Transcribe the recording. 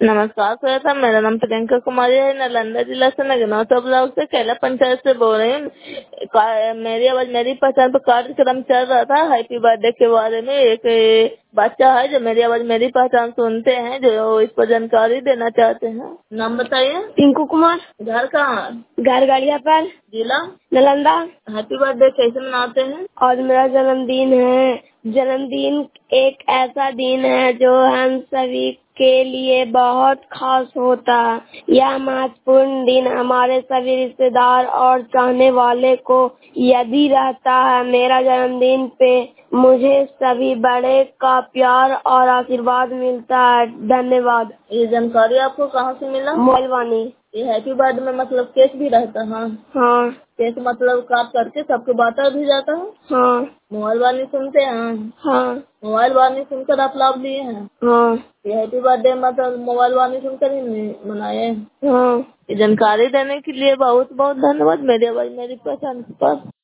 नमस्कार श्वेता, मेरा नाम प्रियंका कुमारी है। नालंदा जिला से नगनौसा ब्लॉक से कैला पंचायत से बोल रही हूँ। मेरी आवाज मेरी पहचान पर कार्यक्रम चल रहा था। हैप्पी बर्थडे के बारे में एक बच्चा है जो मेरी आवाज मेरी पहचान सुनते हैं, जो इस पर जानकारी देना चाहते हैं। नाम बताइए। टिंकू कुमार। घर कहाँ? घर गाड़िया पर। जिला? नालंदा। हैप्पी बर्थडे कैसे मनाते हैं? और मेरा जन्मदिन है। जन्मदिन एक ऐसा दिन है जो हम सभी के लिए बहुत खास होता है। यह महत्वपूर्ण दिन हमारे सभी रिश्तेदार और चाहने वाले को यदि रहता है। मेरा जन्मदिन पे मुझे सभी बड़े का प्यार और आशीर्वाद मिलता है। धन्यवाद। ये जानकारी आपको कहाँ से मिला? मोलवानी। ये हैप्पी बर्थडे में मतलब केक भी रहता है? हाँ। केक मतलब काट करके सबको बांटा भी जाता है? हाँ। मोबाइल वाणी सुनते हैं? हाँ। मोबाइल वाणी सुनकर आप लाभ लिए हैं? हाँ। ये हैप्पी बर्थडे मतलब मोबाइल वाणी सुनकर ही मनाए? हाँ। ये जानकारी देने के लिए बहुत बहुत धन्यवाद। मेरी आवाज मेरी पहचान पर